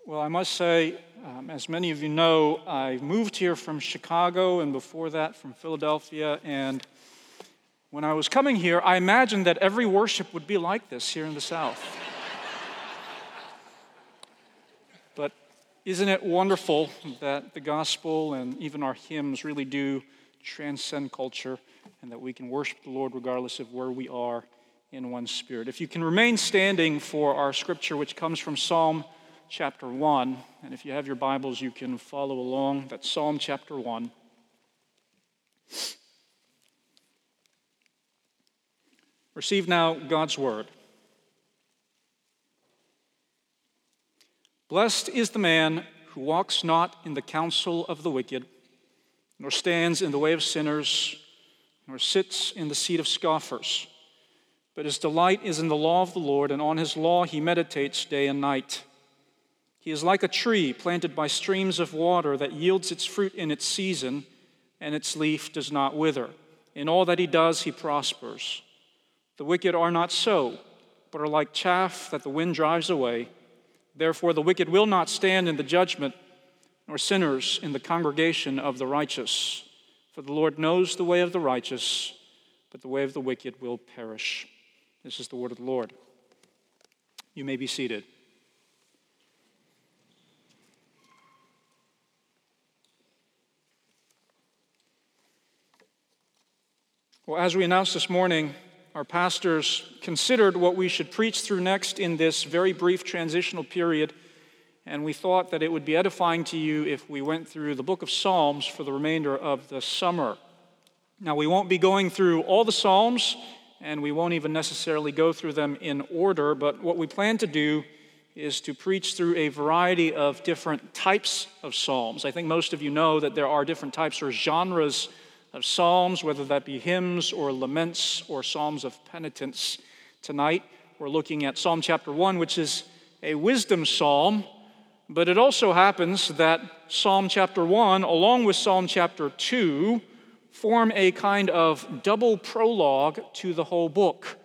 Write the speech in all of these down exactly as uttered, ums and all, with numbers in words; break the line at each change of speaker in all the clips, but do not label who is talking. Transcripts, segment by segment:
Well, I must say, um, as many of you know, I moved here from Chicago and before that from Philadelphia, and when I was coming here, I imagined that every worship would be like this here in the South. But isn't it wonderful that the gospel and even our hymns really do transcend culture and that we can worship the Lord regardless of where we are in one spirit? If you can remain standing for our scripture, which comes from Psalm chapter one, and if you have your Bibles, you can follow along. That's Psalm chapter one. Receive now God's word. Blessed is the man who walks not in the counsel of the wicked, nor stands in the way of sinners, nor sits in the seat of scoffers. But his delight is in the law of the Lord, and on his law he meditates day and night. He is like a tree planted by streams of water that yields its fruit in its season, and its leaf does not wither. In all that he does, he prospers. The wicked are not so, but are like chaff that the wind drives away. Therefore the wicked will not stand in the judgment, nor sinners in the congregation of the righteous. For the Lord knows the way of the righteous, but the way of the wicked will perish. This is the word of the Lord. You may be seated. Well, as we announced this morning, our pastors considered what we should preach through next in this very brief transitional period, and we thought that it would be edifying to you if we went through the book of Psalms for the remainder of the summer. Now, we won't be going through all the Psalms, and we won't even necessarily go through them in order, but what we plan to do is to preach through a variety of different types of Psalms. I think most of you know that there are different types or genres of Psalms, whether that be hymns or laments or Psalms of penitence. Tonight, we're looking at Psalm chapter one, which is a wisdom psalm, but it also happens that Psalm chapter one, along with Psalm chapter two, form a kind of double prologue to the whole book.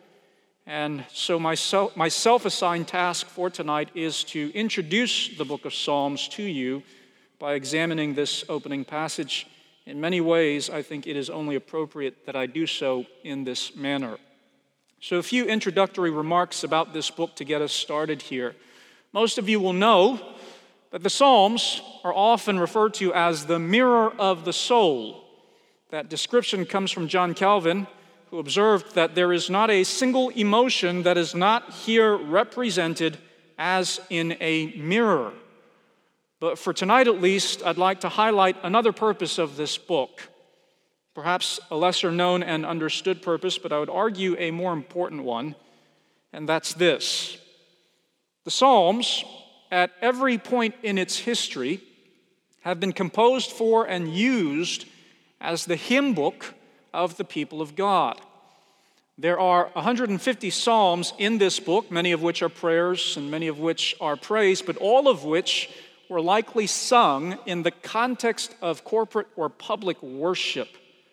And so my, self, my self-assigned task for tonight is to introduce the book of Psalms to you by examining this opening passage. In many ways, I think it is only appropriate that I do so in this manner. So a few introductory remarks about this book to get us started here. Most of you will know that the Psalms are often referred to as the mirror of the soul. That description comes from John Calvin, who observed that there is not a single emotion that is not here represented as in a mirror. But for tonight at least, I'd like to highlight another purpose of this book. Perhaps a lesser known and understood purpose, but I would argue a more important one, and that's this. The Psalms, at every point in its history, have been composed for and used as the hymn book of the people of God. There are one hundred fifty psalms in this book, many of which are prayers and many of which are praise, but all of which were likely sung in the context of corporate or public worship.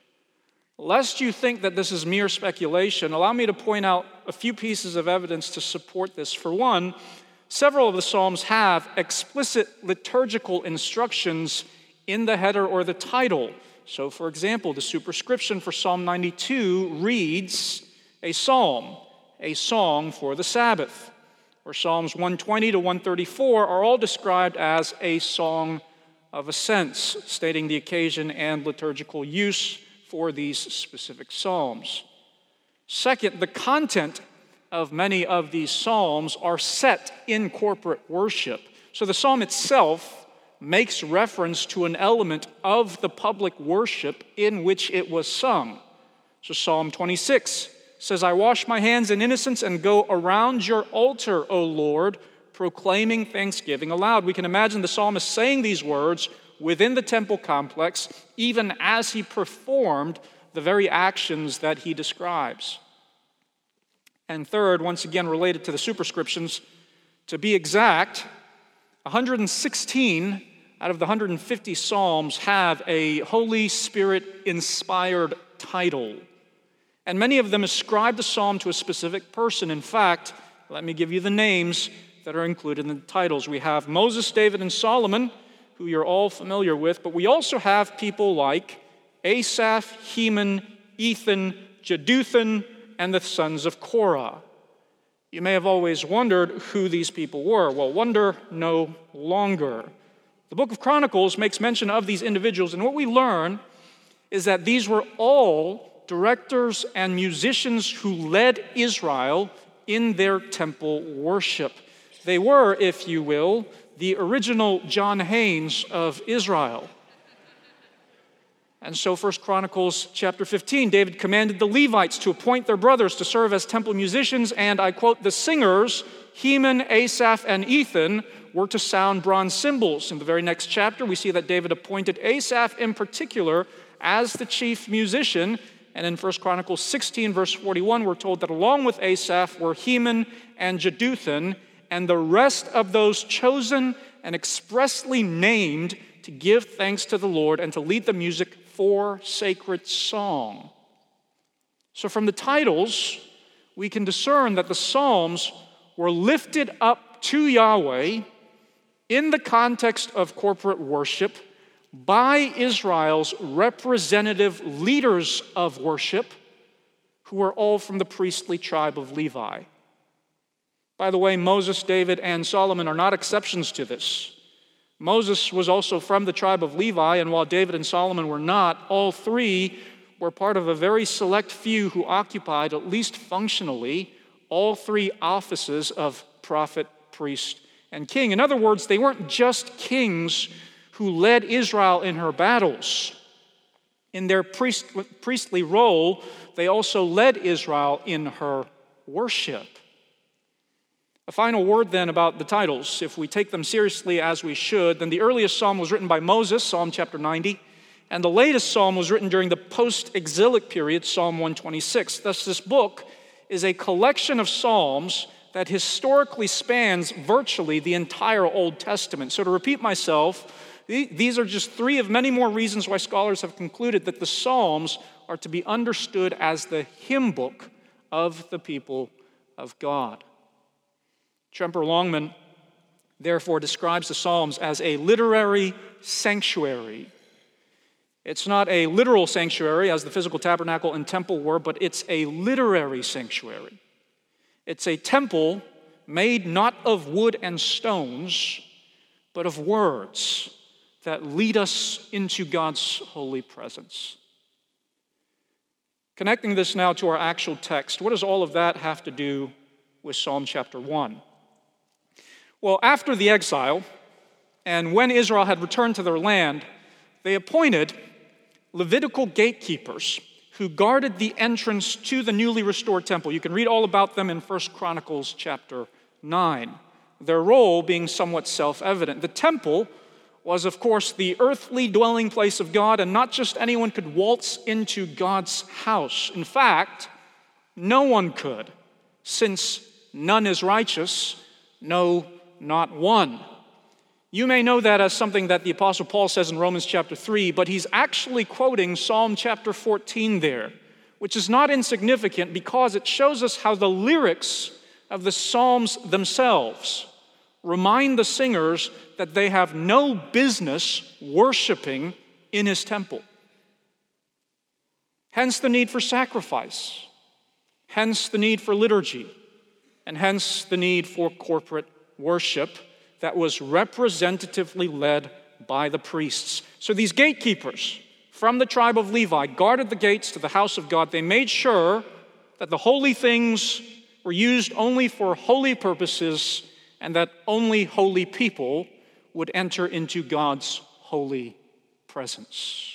Lest you think that this is mere speculation, allow me to point out a few pieces of evidence to support this. For one, several of the Psalms have explicit liturgical instructions in the header or the title. So, for example, the superscription for Psalm ninety-two reads, a psalm, a song for the Sabbath. Or Psalms one twenty to one thirty-four are all described as a song of ascents, stating the occasion and liturgical use for these specific psalms. Second, the content of many of these psalms are set in corporate worship. So the psalm itself makes reference to an element of the public worship in which it was sung. So Psalm twenty-six says, I wash my hands in innocence and go around your altar, O Lord, proclaiming thanksgiving aloud. We can imagine the psalmist saying these words within the temple complex, even as he performed the very actions that he describes. And third, once again related to the superscriptions, to be exact, one hundred sixteen out of the one hundred fifty psalms have a Holy Spirit-inspired title. And many of them ascribe the psalm to a specific person. In fact, let me give you the names. that are included in the titles. We have Moses, David, and Solomon, who you're all familiar with, but we also have people like Asaph, Heman, Ethan, Jeduthun, and the sons of Korah. You may have always wondered who these people were. Well, wonder no longer. The book of Chronicles makes mention of these individuals, and what we learn is that these were all directors and musicians who led Israel in their temple worship. They were, if you will, the original John Haynes of Israel. And so First Chronicles chapter fifteen, David commanded the Levites to appoint their brothers to serve as temple musicians, and I quote, the singers, Heman, Asaph, and Ethan, were to sound bronze cymbals. In the very next chapter, we see that David appointed Asaph in particular as the chief musician, and in First Chronicles sixteen, verse forty-one, we're told that along with Asaph were Heman and Jeduthun, and the rest of those chosen and expressly named to give thanks to the Lord and to lead the music for sacred song. So from the titles, we can discern that the Psalms were lifted up to Yahweh in the context of corporate worship by Israel's representative leaders of worship, who were all from the priestly tribe of Levi. By the way, Moses, David, and Solomon are not exceptions to this. Moses was also from the tribe of Levi, and while David and Solomon were not, all three were part of a very select few who occupied, at least functionally, all three offices of prophet, priest, and king. In other words, they weren't just kings who led Israel in her battles. In their priest, priestly role, they also led Israel in her worship. A final word then about the titles. If we take them seriously as we should, then the earliest psalm was written by Moses, Psalm chapter ninety, and the latest psalm was written during the post-exilic period, Psalm one twenty-six. Thus, this book is a collection of psalms that historically spans virtually the entire Old Testament. So to repeat myself, these are just three of many more reasons why scholars have concluded that the Psalms are to be understood as the hymn book of the people of God. Tremper Longman, therefore, describes the Psalms as a literary sanctuary. It's not a literal sanctuary, as the physical tabernacle and temple were, but it's a literary sanctuary. It's a temple made not of wood and stones, but of words that lead us into God's holy presence. Connecting this now to our actual text, what does all of that have to do with Psalm chapter one? Well, after the exile, and when Israel had returned to their land, they appointed Levitical gatekeepers who guarded the entrance to the newly restored temple. You can read all about them in First Chronicles chapter nine. Their role being somewhat self-evident. The temple was, of course, the earthly dwelling place of God, and not just anyone could waltz into God's house. In fact, no one could, since none is righteous, no, not one. You may know that as something that the Apostle Paul says in Romans chapter three, but he's actually quoting Psalm chapter fourteen there, which is not insignificant because it shows us how the lyrics of the Psalms themselves remind the singers that they have no business worshiping in his temple. Hence the need for sacrifice, hence the need for liturgy, and hence the need for corporate worship that was representatively led by the priests. So these gatekeepers from the tribe of Levi guarded the gates to the house of God. They made sure that the holy things were used only for holy purposes and that only holy people would enter into God's holy presence.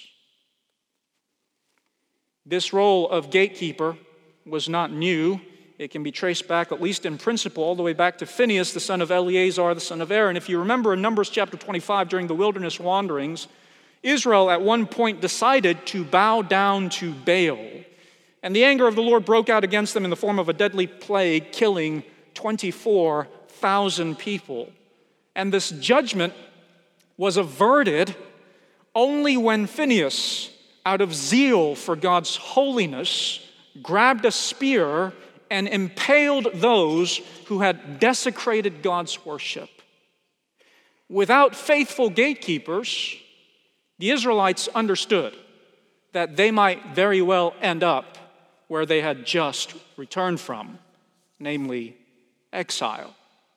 This role of gatekeeper was not new. It can be traced back, at least in principle, all the way back to Phinehas, the son of Eleazar, the son of Aaron. If you remember in Numbers chapter twenty-five, during the wilderness wanderings, Israel at one point decided to bow down to Baal. And the anger of the Lord broke out against them in the form of a deadly plague, killing twenty-four thousand people. And this judgment was averted only when Phinehas, out of zeal for God's holiness, grabbed a spear and impaled those who had desecrated God's worship. Without faithful gatekeepers, the Israelites understood that they might very well end up where they had just returned from, namely exile.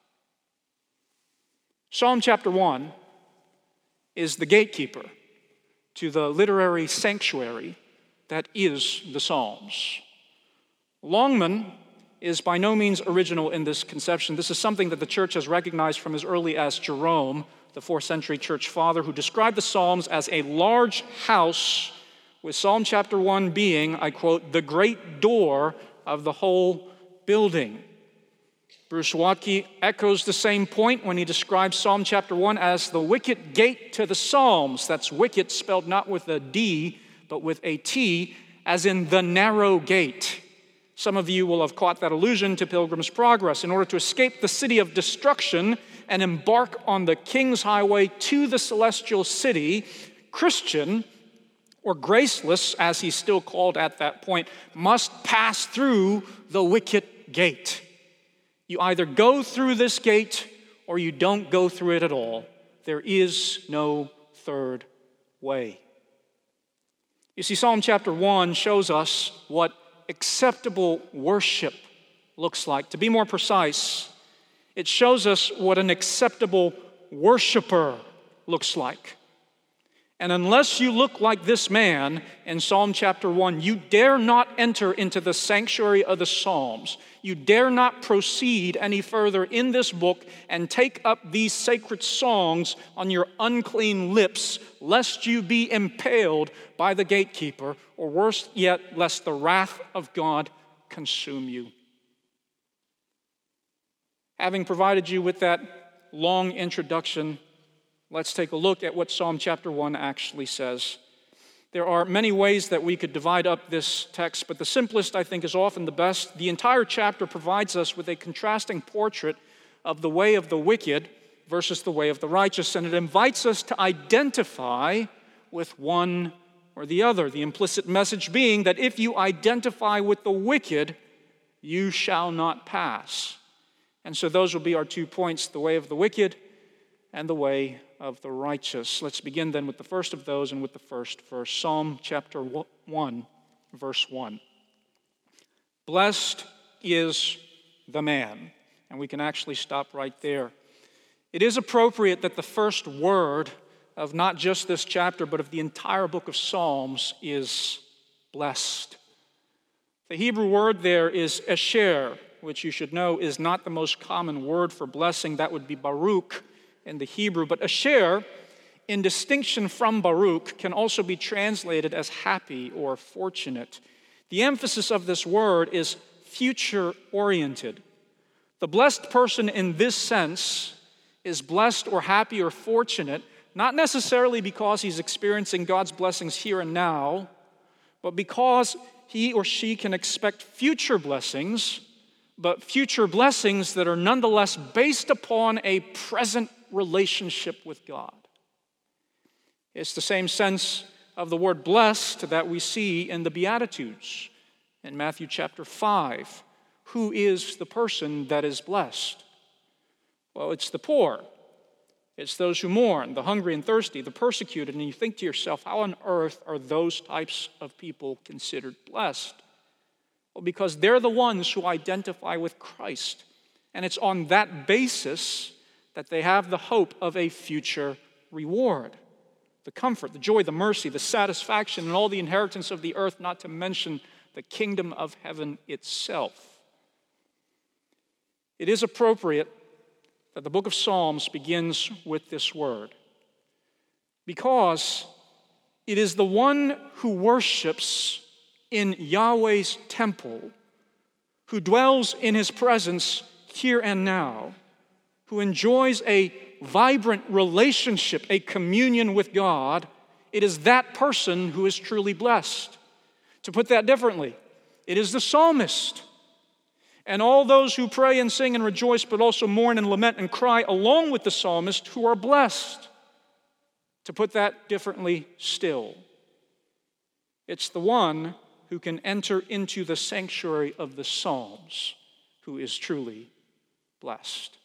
Psalm chapter one is the gatekeeper to the literary sanctuary that is the Psalms. Longman is by no means original in this conception. This is something that the church has recognized from as early as Jerome, the fourth century church father, who described the Psalms as a large house, with Psalm chapter one being, I quote, the great door of the whole building. Bruce Watke echoes the same point when he describes Psalm chapter one as the wicket gate to the Psalms. That's wicket spelled not with a D, but with a T, as in the narrow gate. Some of you will have caught that allusion to Pilgrim's Progress. In order to escape the city of destruction and embark on the King's Highway to the celestial city, Christian, or graceless, as he's still called at that point, must pass through the wicket gate. You either go through this gate or you don't go through it at all. There is no third way. You see, Psalm chapter one shows us what acceptable worship looks like. To be more precise, it shows us what an acceptable worshiper looks like. And unless you look like this man in Psalm chapter one, you dare not enter into the sanctuary of the Psalms. You dare not proceed any further in this book and take up these sacred songs on your unclean lips, lest you be impaled by the gatekeeper, or worse yet, lest the wrath of God consume you. Having provided you with that long introduction, let's take a look at what Psalm chapter one actually says. There are many ways that we could divide up this text, but the simplest, I think, is often the best. The entire chapter provides us with a contrasting portrait of the way of the wicked versus the way of the righteous, and it invites us to identify with one or the other. The implicit message being that if you identify with the wicked, you shall not pass. And so those will be our two points, the way of the wicked and the way of the righteous. Let's begin then with the first of those and with the first verse. Psalm chapter one, verse one. Blessed is the man. And we can actually stop right there. It is appropriate that the first word of not just this chapter, but of the entire book of Psalms is blessed. The Hebrew word there is esher, which you should know is not the most common word for blessing. That would be baruch in the Hebrew. But asher, in distinction from baruch, can also be translated as happy or fortunate. The emphasis of this word is future-oriented. The blessed person in this sense is blessed or happy or fortunate, not necessarily because he's experiencing God's blessings here and now, but because he or she can expect future blessings, but future blessings that are nonetheless based upon a present relationship with God. It's the same sense of the word blessed that we see in the Beatitudes in Matthew chapter five. Who is the person that is blessed? Well, it's the poor. It's those who mourn, the hungry and thirsty, the persecuted. And you think to yourself, how on earth are those types of people considered blessed? Well, because they're the ones who identify with Christ. And it's on that basis that they have the hope of a future reward. The comfort, the joy, the mercy, the satisfaction, and all the inheritance of the earth, not to mention the kingdom of heaven itself. It is appropriate that the book of Psalms begins with this word, because it is the one who worships in Yahweh's temple, who dwells in his presence here and now, who enjoys a vibrant relationship, a communion with God. It is that person who is truly blessed. To put that differently, it is the psalmist and all those who pray and sing and rejoice, but also mourn and lament and cry along with the psalmist, who are blessed. To put that differently still, it's the one who can enter into the sanctuary of the Psalms who is truly blessed.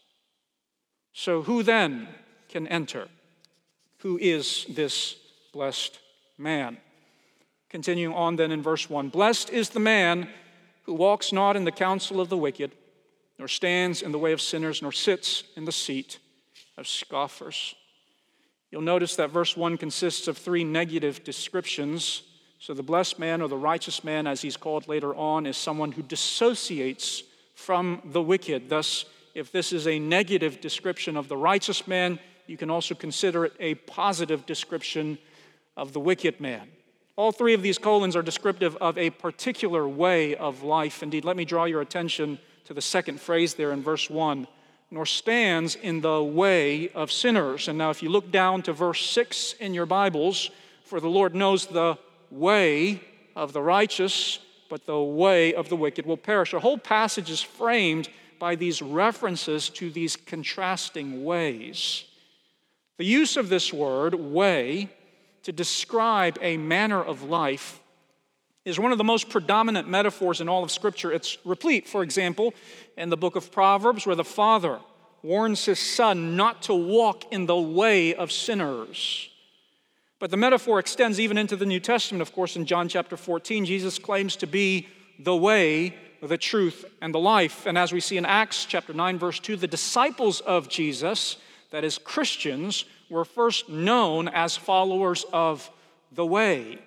So who then can enter? Who is this blessed man? Continuing on then in verse one, blessed is the man who walks not in the counsel of the wicked, nor stands in the way of sinners, nor sits in the seat of scoffers. You'll notice that verse one consists of three negative descriptions. So the blessed man, or the righteous man, as he's called later on, is someone who dissociates from the wicked. Thus, if this is a negative description of the righteous man, you can also consider it a positive description of the wicked man. All three of these colons are descriptive of a particular way of life. Indeed, let me draw your attention to the second phrase there in verse one, nor stands in the way of sinners. And now if you look down to verse six in your Bibles, for the Lord knows the way of the righteous, but the way of the wicked will perish. The whole passage is framed by these references to these contrasting ways. The use of this word, way, to describe a manner of life is one of the most predominant metaphors in all of Scripture. It's replete, for example, in the book of Proverbs, where the father warns his son not to walk in the way of sinners. But the metaphor extends even into the New Testament. Of course, in John chapter fourteen, Jesus claims to be the way, the truth, and the life. And as we see in Acts chapter nine, verse two, the disciples of Jesus, that is, Christians, were first known as followers of the way.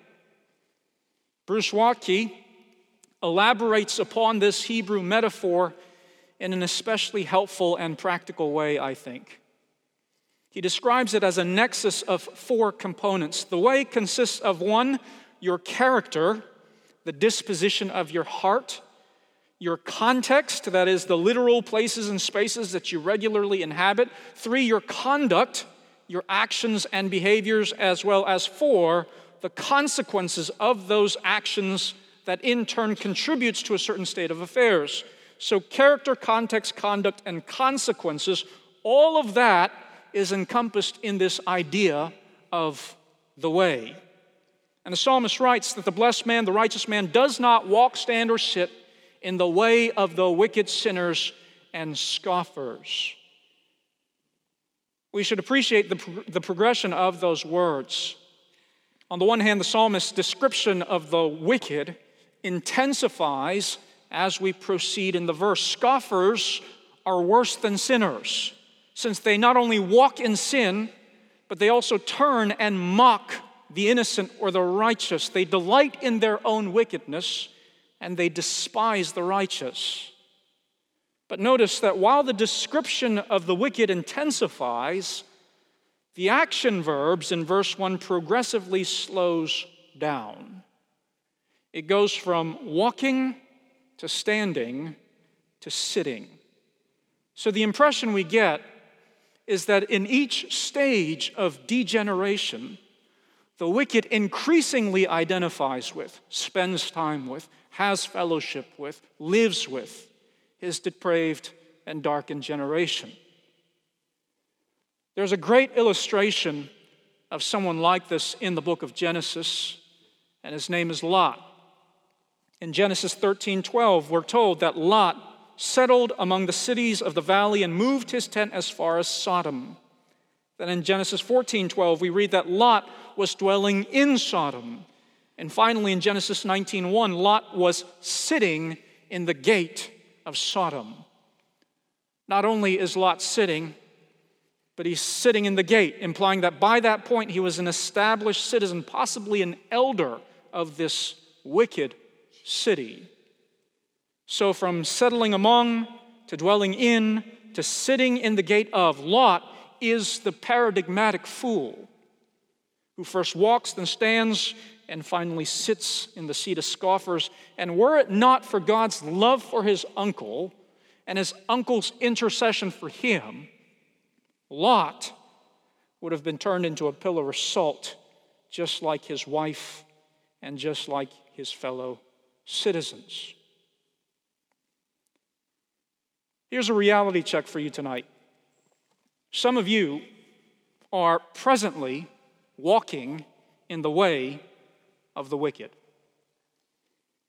Bruce Waltke elaborates upon this Hebrew metaphor in an especially helpful and practical way, I think. He describes it as a nexus of four components. The way consists of one, your character, the disposition of your heart, your context, that is, the literal places and spaces that you regularly inhabit. Three, your conduct, your actions and behaviors, as well as four, the consequences of those actions that in turn contributes to a certain state of affairs. So character, context, conduct, and consequences, all of that is encompassed in this idea of the way. And the psalmist writes that the blessed man, the righteous man, does not walk, stand, or sit in the way of the wicked sinners and scoffers. We should appreciate the, the progression of those words. On the one hand, the psalmist's description of the wicked intensifies as we proceed in the verse. Scoffers are worse than sinners, since they not only walk in sin, but they also turn and mock the innocent or the righteous. They delight in their own wickedness, and they despise the righteous. But notice that while the description of the wicked intensifies, the action verbs in verse one progressively slows down. It goes from walking to standing to sitting. So the impression we get is that in each stage of degeneration, the wicked increasingly identifies with, spends time with, has fellowship with, lives with his depraved and darkened generation. There's a great illustration of someone like this in the book of Genesis, and his name is Lot. In Genesis thirteen twelve, we're told that Lot settled among the cities of the valley and moved his tent as far as Sodom. Then in Genesis fourteen twelve, we read that Lot was dwelling in Sodom. And finally in Genesis nineteen one, Lot was sitting in the gate of Sodom. Not only is Lot sitting, but he's sitting in the gate, implying that by that point he was an established citizen, possibly an elder of this wicked city. So from settling among to dwelling in to sitting in the gate of, Lot is the paradigmatic fool who first walks, then stands, and finally sits in the seat of scoffers. And were it not for God's love for his uncle and his uncle's intercession for him, Lot would have been turned into a pillar of salt, just like his wife and just like his fellow citizens. Here's a reality check for you tonight. Some of you are presently walking in the way of the wicked.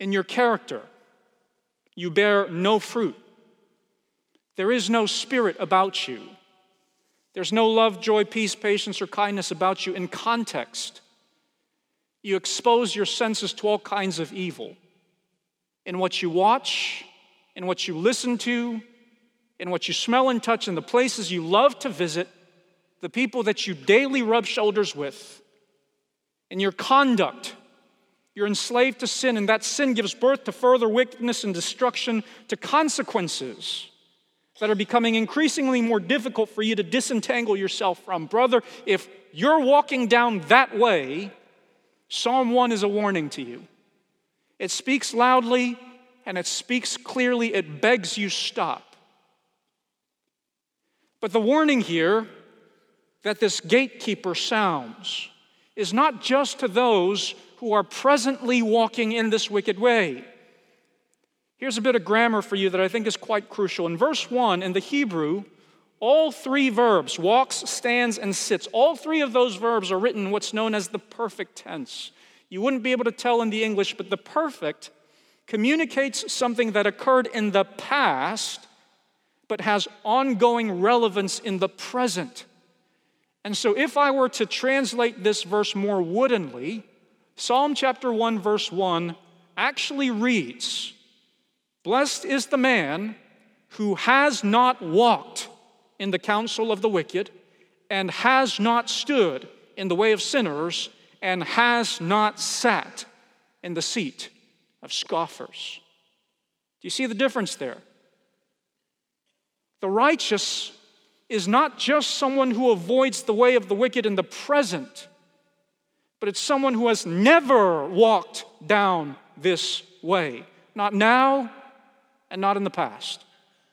In your character, you bear no fruit. There is no spirit about you. There's no love, joy, peace, patience, or kindness about you in context. You expose your senses to all kinds of evil. In what you watch, in what you listen to, in what you smell and touch, in the places you love to visit, the people that you daily rub shoulders with. In your conduct, you're enslaved to sin, and that sin gives birth to further wickedness and destruction, to consequences that are becoming increasingly more difficult for you to disentangle yourself from. Brother, if you're walking down that way, Psalm one is a warning to you. It speaks loudly and it speaks clearly. It begs you stop. But the warning here that this gatekeeper sounds is not just to those who are presently walking in this wicked way. Here's a bit of grammar for you that I think is quite crucial. In verse one, in the Hebrew, all three verbs, walks, stands, and sits, all three of those verbs are written in what's known as the perfect tense. You wouldn't be able to tell in the English, but the perfect communicates something that occurred in the past, but has ongoing relevance in the present. And so if I were to translate this verse more woodenly, Psalm chapter one, verse one actually reads, "Blessed is the man who has not walked in the counsel of the wicked, and has not stood in the way of sinners, and has not sat in the seat of scoffers." Do you see the difference there? The righteous is not just someone who avoids the way of the wicked in the present, but it's someone who has never walked down this way. Not now, and not in the past.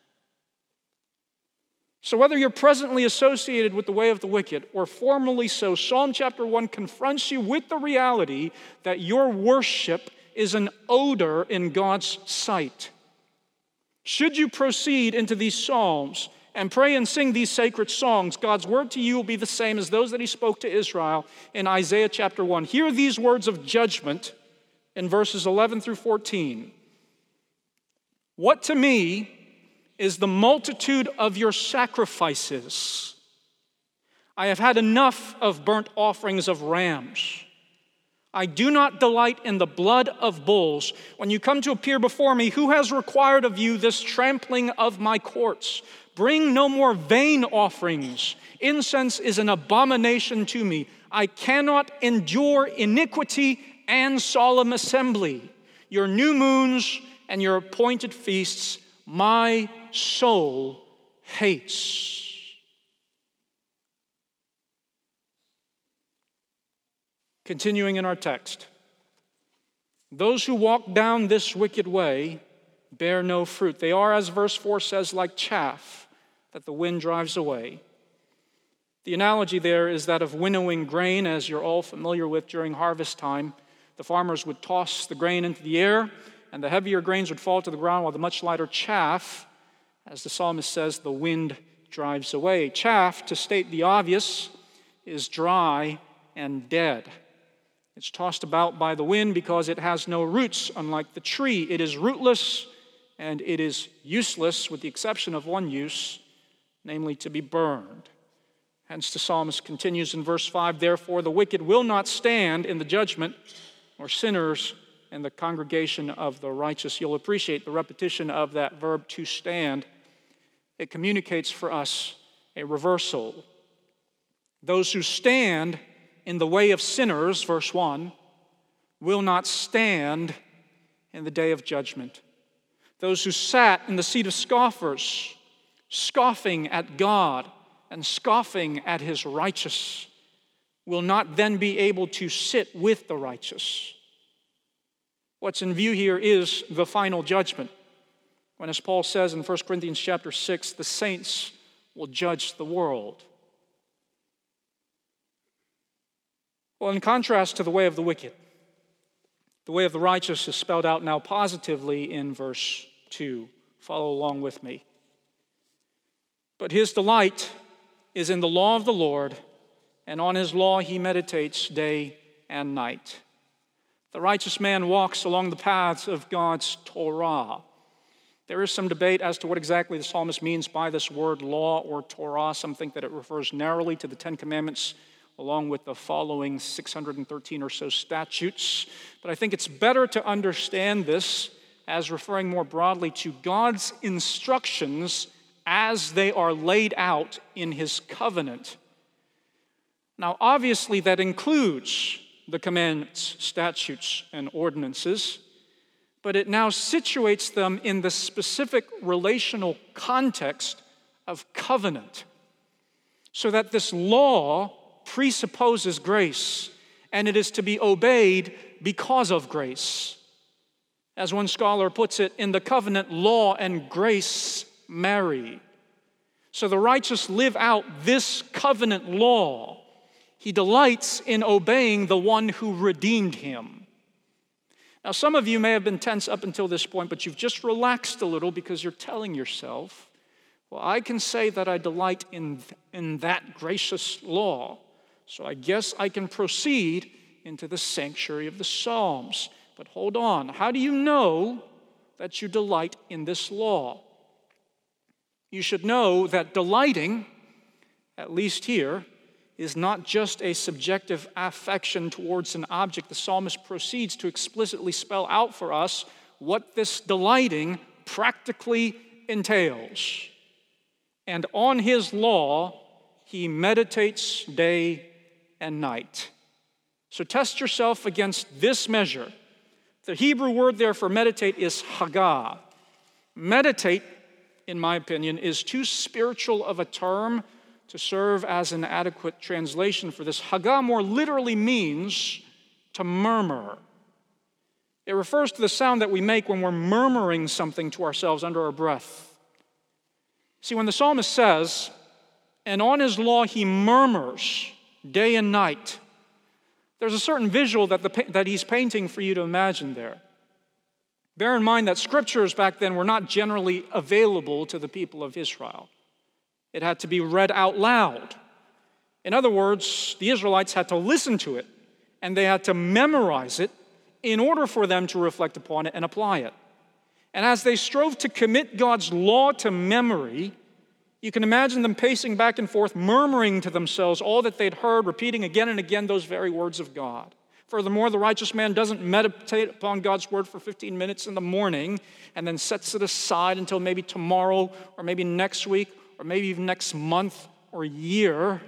So whether you're presently associated with the way of the wicked or formerly so, Psalm chapter one confronts you with the reality that your worship is an odor in God's sight. Should you proceed into these psalms and pray and sing these sacred songs, God's word to you will be the same as those that he spoke to Israel in Isaiah chapter one. Hear these words of judgment in verses eleven through fourteen. "What to me is the multitude of your sacrifices? I have had enough of burnt offerings of rams. I do not delight in the blood of bulls. When you come to appear before me, who has required of you this trampling of my courts? Bring no more vain offerings. Incense is an abomination to me. I cannot endure iniquity and solemn assembly. Your new moons and your appointed feasts, my soul hates." Continuing in our text, "Those who walk down this wicked way bear no fruit. They are, as verse four says, like chaff that the wind drives away." The analogy there is that of winnowing grain, as you're all familiar with during harvest time. The farmers would toss the grain into the air, and the heavier grains would fall to the ground, while the much lighter chaff, as the psalmist says, the wind drives away. Chaff, to state the obvious, is dry and dead. It's tossed about by the wind because it has no roots, unlike the tree. It is rootless and it is useless, with the exception of one use, namely to be burned. Hence the psalmist continues in verse five, "Therefore the wicked will not stand in the judgment, or sinners in the congregation of the righteous." You'll appreciate the repetition of that verb to stand. It communicates for us a reversal. Those who stand in the way of sinners, verse one, will not stand in the day of judgment. Those who sat in the seat of scoffers, scoffing at God and scoffing at his righteous, will not then be able to sit with the righteous. What's in view here is the final judgment, when, as Paul says in First Corinthians chapter six, the saints will judge the world. Well, in contrast to the way of the wicked, the way of the righteous is spelled out now positively in verse two. Follow along with me. "But his delight is in the law of the Lord, and on his law he meditates day and night." The righteous man walks along the paths of God's Torah. There is some debate as to what exactly the psalmist means by this word law or Torah. Some think that it refers narrowly to the Ten Commandments along with the following six hundred thirteen or so statutes. But I think it's better to understand this as referring more broadly to God's instructions as they are laid out in his covenant. Now, obviously, that includes the commandments, statutes, and ordinances, but it now situates them in the specific relational context of covenant, so that this law presupposes grace, and it is to be obeyed because of grace. As one scholar puts it, in the covenant, law and grace marry. So the righteous live out this covenant law. He delights in obeying the one who redeemed him. Now, some of you may have been tense up until this point, but you've just relaxed a little because you're telling yourself, well, I can say that I delight in, in that gracious law, so I guess I can proceed into the sanctuary of the Psalms. But hold on, how do you know that you delight in this law? You should know that delighting, at least here, is not just a subjective affection towards an object. The psalmist proceeds to explicitly spell out for us what this delighting practically entails. And on his law, he meditates day and night. So test yourself against this measure. The Hebrew word there for meditate is hagah. Meditate, in my opinion, is too spiritual of a term to serve as an adequate translation for this. Hagah more literally means to murmur. It refers to the sound that we make when we're murmuring something to ourselves under our breath. See, when the psalmist says, and on his law he murmurs day and night, there's a certain visual that, the, that he's painting for you to imagine there. Bear in mind that scriptures back then were not generally available to the people of Israel. It had to be read out loud. In other words, the Israelites had to listen to it, and they had to memorize it in order for them to reflect upon it and apply it. And as they strove to commit God's law to memory, you can imagine them pacing back and forth, murmuring to themselves all that they'd heard, repeating again and again those very words of God. Furthermore, the righteous man doesn't meditate upon God's word for fifteen minutes in the morning and then sets it aside until maybe tomorrow or maybe next week or maybe even next month or year.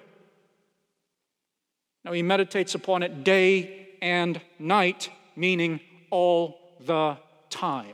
No, he meditates upon it day and night, meaning all the time.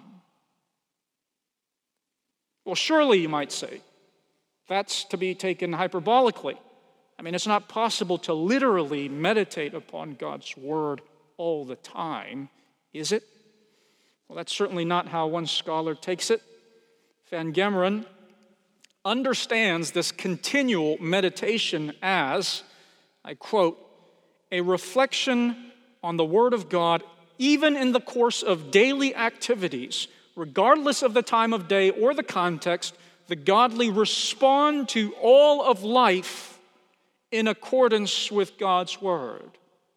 Well, surely, you might say, that's to be taken hyperbolically. I mean, it's not possible to literally meditate upon God's word all the time, is it? Well, that's certainly not how one scholar takes it. Van Gemeren understands this continual meditation as, I quote, a reflection on the Word of God even in the course of daily activities, regardless of the time of day or the context. The godly respond to all of life in accordance with God's Word.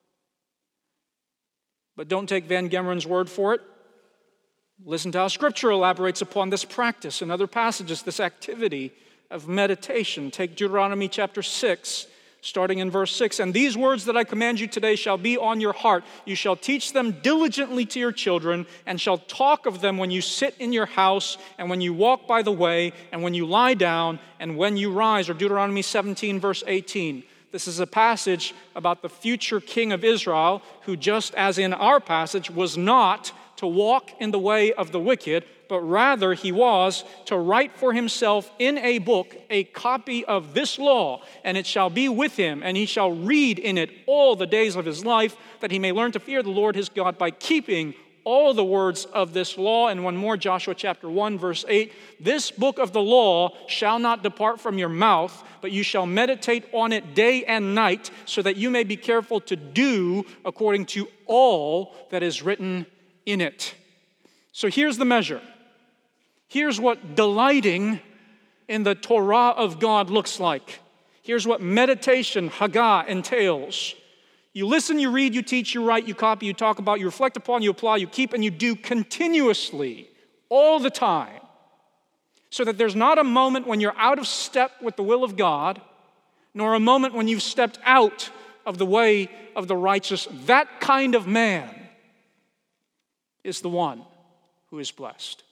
But don't take Van Gemeren's word for it. Listen to how Scripture elaborates upon this practice in other passages, this activity of meditation. Take Deuteronomy chapter six, starting in verse six. And these words that I command you today shall be on your heart. You shall teach them diligently to your children, and shall talk of them when you sit in your house, and when you walk by the way, and when you lie down, and when you rise. Or Deuteronomy seventeen, verse eighteen. This is a passage about the future king of Israel, who, just as in our passage, was not to walk in the way of the wicked, but rather he was to write for himself in a book a copy of this law, and it shall be with him, and he shall read in it all the days of his life, that he may learn to fear the Lord his God by keeping all the words of this law. And one more, Joshua chapter one, verse eight. This book of the law shall not depart from your mouth, but you shall meditate on it day and night, so that you may be careful to do according to all that is written in it. So here's the measure. Here's what delighting in the Torah of God looks like. Here's what meditation, hagah, entails. You listen, you read, you teach, you write, you copy, you talk about, you reflect upon, you apply, you keep, and you do continuously, all the time, so that there's not a moment when you're out of step with the will of God, nor a moment when you've stepped out of the way of the righteous. That kind of man is the one who is blessed.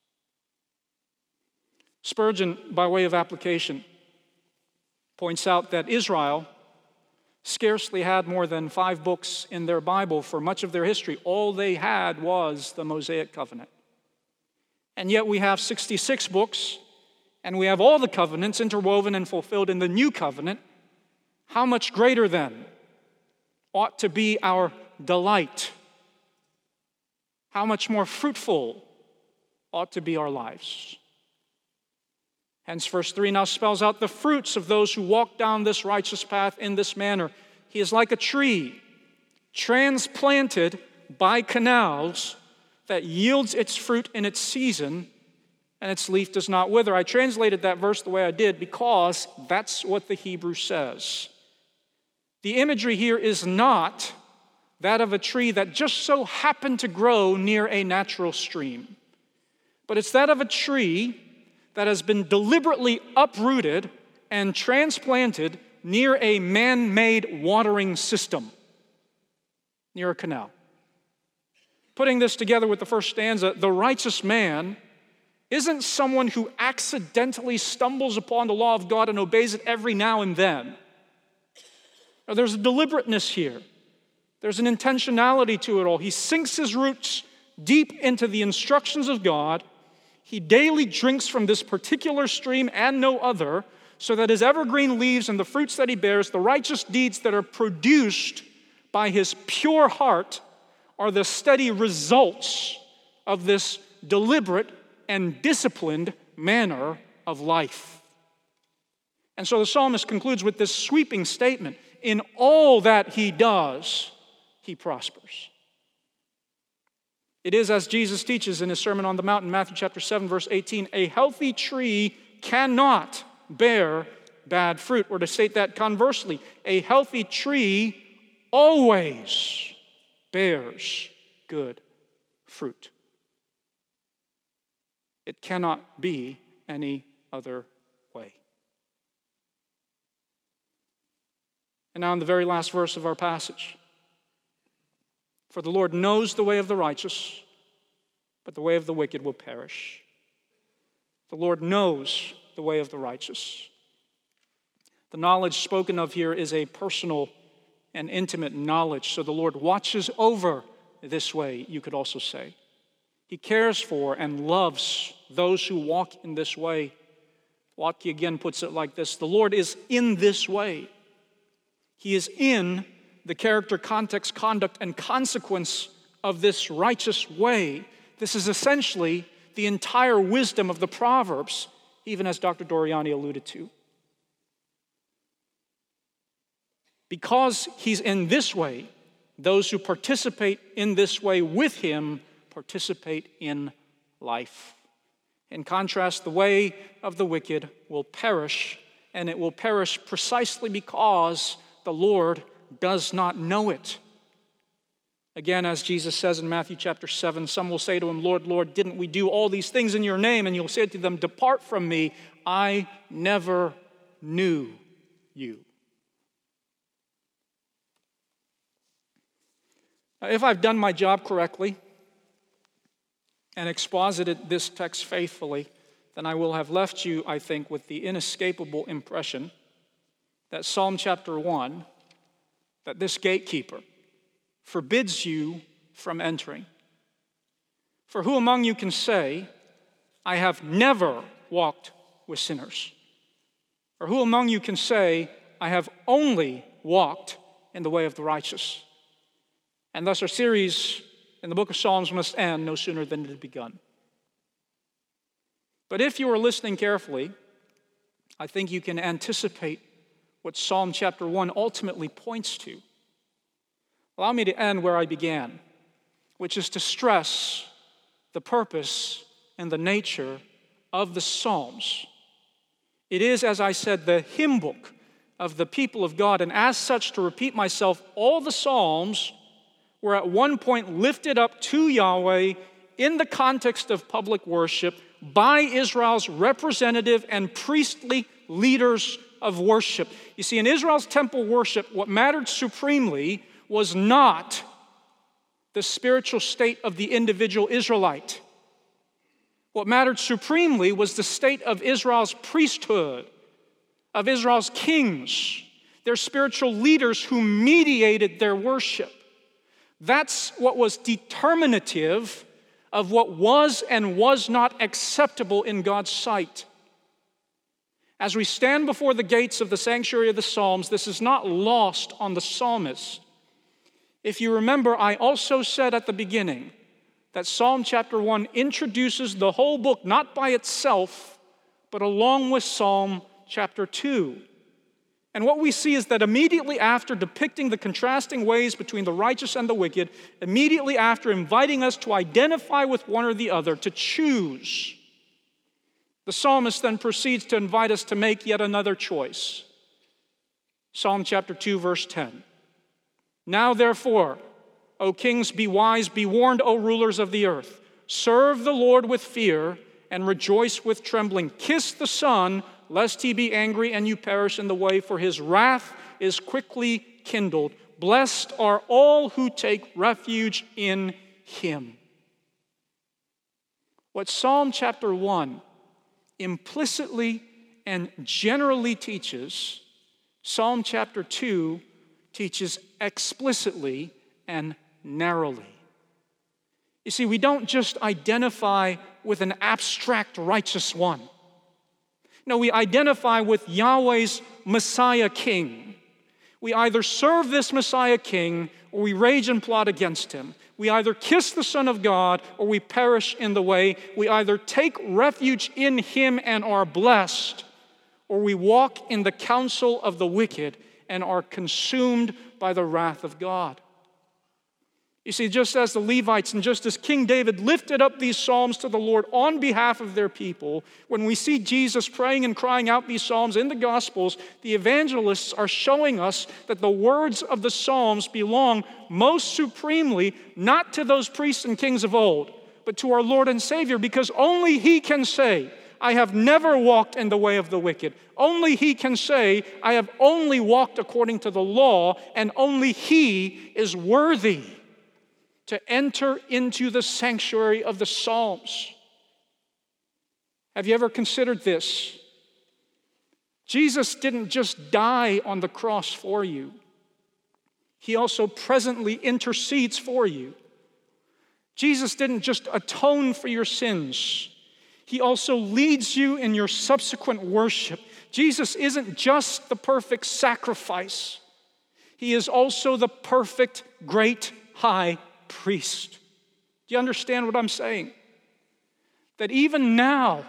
Spurgeon, by way of application, points out that Israel scarcely had more than five books in their Bible for much of their history. All they had was the Mosaic covenant. And yet we have sixty-six books, and we have all the covenants interwoven and fulfilled in the new covenant. How much greater then ought to be our delight? How much more fruitful ought to be our lives? Hence, verse three now spells out the fruits of those who walk down this righteous path in this manner. He is like a tree transplanted by canals that yields its fruit in its season, and its leaf does not wither. I translated that verse the way I did because that's what the Hebrew says. The imagery here is not that of a tree that just so happened to grow near a natural stream, but it's that of a tree that has been deliberately uprooted and transplanted near a man-made watering system, near a canal. Putting this together with the first stanza, the righteous man isn't someone who accidentally stumbles upon the law of God and obeys it every now and then. Now, there's a deliberateness here. There's an intentionality to it all. He sinks his roots deep into the instructions of God. He daily drinks from this particular stream and no other, so that his evergreen leaves and the fruits that he bears, the righteous deeds that are produced by his pure heart, are the steady results of this deliberate and disciplined manner of life. And so the psalmist concludes with this sweeping statement: in all that he does, he prospers. It is as Jesus teaches in his Sermon on the Mount in Matthew chapter seven, verse eighteen, a healthy tree cannot bear bad fruit. Or to state that conversely, a healthy tree always bears good fruit. It cannot be any other way. And now in the very last verse of our passage, for the Lord knows the way of the righteous, but the way of the wicked will perish. The Lord knows the way of the righteous. The knowledge spoken of here is a personal and intimate knowledge. So the Lord watches over this way, you could also say. He cares for and loves those who walk in this way. Watke again puts it like this: the Lord is in this way. He is in the character, context, conduct, and consequence of this righteous way. This is essentially the entire wisdom of the Proverbs, even as Doctor Doriani alluded to. Because he's in this way, those who participate in this way with him participate in life. In contrast, the way of the wicked will perish, and it will perish precisely because the Lord does not know it. Again, as Jesus says in Matthew chapter seven, some will say to him, Lord, Lord, didn't we do all these things in your name? And you'll say to them, depart from me, I never knew you. Now, if I've done my job correctly and exposited this text faithfully, then I will have left you, I think, with the inescapable impression that Psalm chapter one, that this gatekeeper forbids you from entering. For who among you can say, I have never walked with sinners? Or who among you can say, I have only walked in the way of the righteous? And thus our series in the book of Psalms must end no sooner than it had begun. But if you are listening carefully, I think you can anticipate what Psalm chapter one ultimately points to. Allow me to end where I began, which is to stress the purpose and the nature of the Psalms. It is, as I said, the hymn book of the people of God. And as such, to repeat myself, all the Psalms were at one point lifted up to Yahweh in the context of public worship by Israel's representative and priestly leaders of worship. You see, in Israel's temple worship, what mattered supremely was not the spiritual state of the individual Israelite. What mattered supremely was the state of Israel's priesthood, of Israel's kings, their spiritual leaders who mediated their worship. That's what was determinative of what was and was not acceptable in God's sight. As we stand before the gates of the sanctuary of the Psalms, this is not lost on the psalmist. If you remember, I also said at the beginning that Psalm chapter one introduces the whole book not by itself, but along with Psalm chapter two. And what we see is that immediately after depicting the contrasting ways between the righteous and the wicked, immediately after inviting us to identify with one or the other, to choose, the psalmist then proceeds to invite us to make yet another choice. Psalm chapter two, verse ten. Now therefore, O kings, be wise, be warned, O rulers of the earth. Serve the Lord with fear and rejoice with trembling. Kiss the Son, lest he be angry and you perish in the way, for his wrath is quickly kindled. Blessed are all who take refuge in him. What Psalm chapter one implicitly and generally teaches, Psalm chapter two teaches explicitly and narrowly. You see, we don't just identify with an abstract righteous one. No, we identify with Yahweh's Messiah King. We either serve this Messiah King or we rage and plot against him. We either kiss the Son of God or we perish in the way. We either take refuge in him and are blessed, or we walk in the counsel of the wicked and are consumed by the wrath of God. You see, just as the Levites and just as King David lifted up these psalms to the Lord on behalf of their people, when we see Jesus praying and crying out these psalms in the Gospels, the evangelists are showing us that the words of the psalms belong most supremely not to those priests and kings of old, but to our Lord and Savior, because only he can say, I have never walked in the way of the wicked. Only he can say, I have only walked according to the law, and only he is worthy to enter into the sanctuary of the Psalms. Have you ever considered this? Jesus didn't just die on the cross for you. He also presently intercedes for you. Jesus didn't just atone for your sins. He also leads you in your subsequent worship. Jesus isn't just the perfect sacrifice. He is also the perfect great high priest. Do you understand what I'm saying? That even now,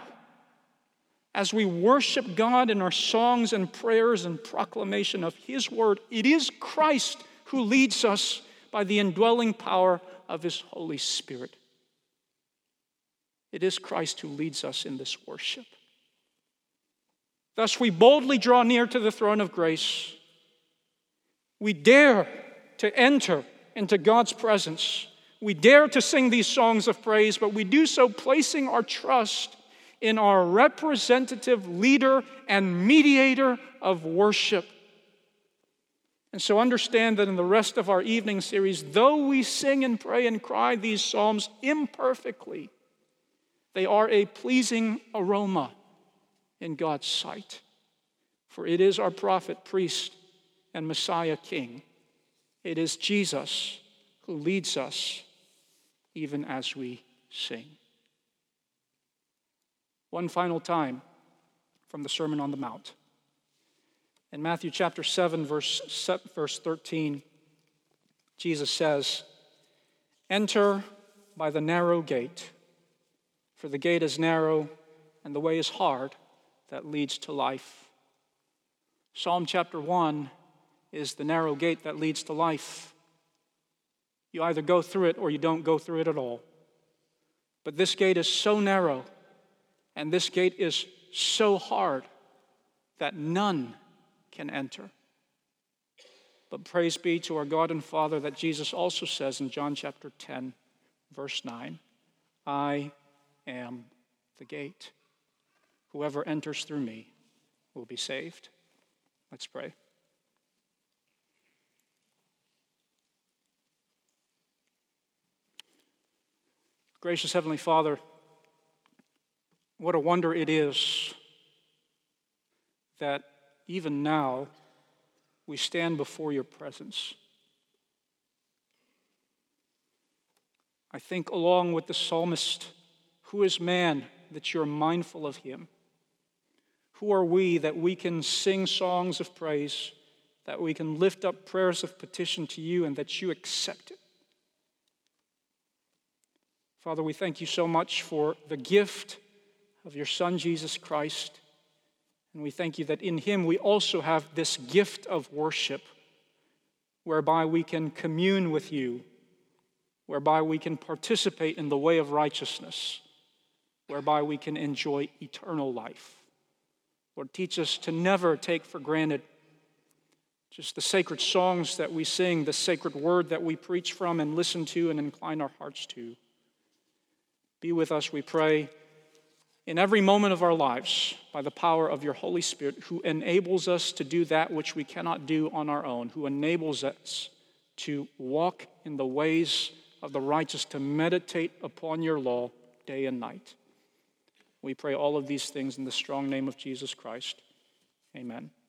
as we worship God in our songs and prayers and proclamation of his word, it is Christ who leads us by the indwelling power of his Holy Spirit. It is Christ who leads us in this worship. Thus, we boldly draw near to the throne of grace. We dare to enter into God's presence. We dare to sing these songs of praise, but we do so placing our trust in our representative leader and mediator of worship. And so understand that in the rest of our evening series, though we sing and pray and cry these psalms imperfectly, they are a pleasing aroma in God's sight. For it is our prophet, priest, and Messiah King. It is Jesus who leads us even as we sing. One final time from the Sermon on the Mount. In Matthew chapter seven, verse, verse thirteen, Jesus says, "Enter by the narrow gate, for the gate is narrow and the way is hard that leads to life." Psalm chapter one is the narrow gate that leads to life. You either go through it or you don't go through it at all. But this gate is so narrow and this gate is so hard that none can enter. But praise be to our God and Father that Jesus also says in John chapter ten, verse nine, I am the gate. Whoever enters through me will be saved. Let's pray. Gracious Heavenly Father, what a wonder it is that even now we stand before your presence. I think along with the psalmist, who is man that you're mindful of him? Who are we that we can sing songs of praise, that we can lift up prayers of petition to you and that you accept it? Father, we thank you so much for the gift of your Son, Jesus Christ. And we thank you that in him we also have this gift of worship, whereby we can commune with you, whereby we can participate in the way of righteousness, whereby we can enjoy eternal life. Lord, teach us to never take for granted just the sacred songs that we sing, the sacred word that we preach from and listen to and incline our hearts to. Be with us, we pray, in every moment of our lives by the power of your Holy Spirit, who enables us to do that which we cannot do on our own, who enables us to walk in the ways of the righteous, to meditate upon your law day and night. We pray all of these things in the strong name of Jesus Christ. Amen.